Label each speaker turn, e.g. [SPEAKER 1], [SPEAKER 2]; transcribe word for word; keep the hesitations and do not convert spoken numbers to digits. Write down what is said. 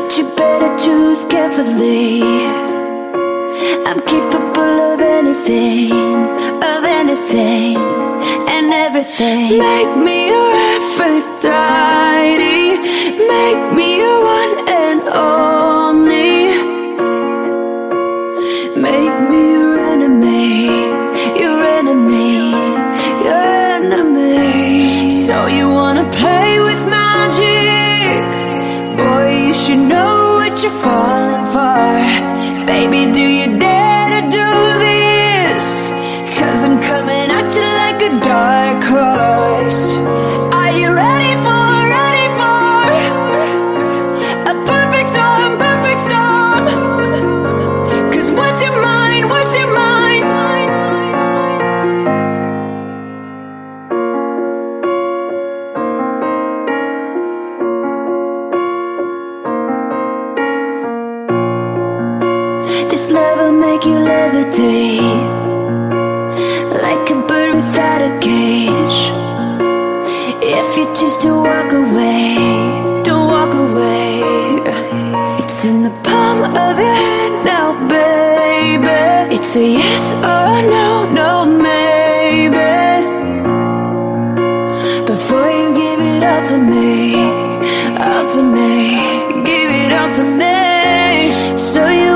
[SPEAKER 1] but you better choose carefully. I'm capable of anything, of anything and everything. Make me your Aphrodite, make me your one and only. Make me your enemy, your enemy, your enemy. So you wanna play with magic? Boy, you should know what you're falling for. Baby, do you dare to do this? 'Cause I'm coming at you like a dark horse. Are you ready for, ready for a perfect storm, perfect storm? 'Cause what's your mind, what's your mind? This love will make you levitate like a bird without a cage. If you choose to walk away, don't walk away. It's in the palm of your hand now, baby. It's a yes or a no, no maybe. Before you give it all to me, all to me, give it all to me. So you